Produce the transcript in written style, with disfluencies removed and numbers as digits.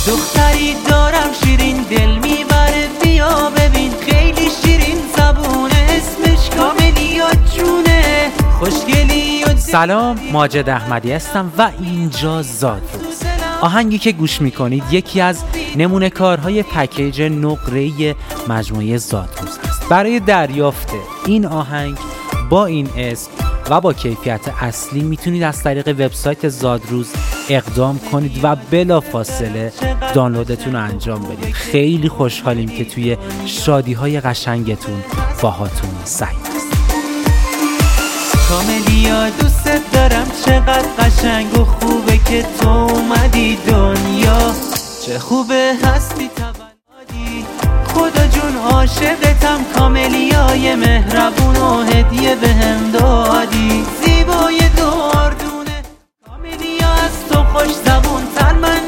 دختری دارم شیرین دل میبره بیا ببین خیلی شیرین زبونه اسمش کاملیا جونه خوشگلی و سلام، ماجد احمدی هستم و اینجا زادروز. آهنگی که گوش میکنید یکی از نمونه کارهای پکیج نقره‌ای مجموعه زادروز است. برای دریافت این آهنگ با این اسم و با کیفیت اصلی میتونید از طریق وبسایت زادروز اقدام کنید و بلافاصله دانلودتون رو انجام بدید. خیلی خوشحالیم که توی شادی‌های قشنگتون باهاتون سعید است. کاملیا دوست دارم چقدر قشنگ و خوبه که تو اومدی دنیا چه خوبه هستی تولدی خدا جون عاشقتم کاملیای مهربون و هدیه بهم دادی زیبای داردونه کاملیا از تو خوش زبون تر من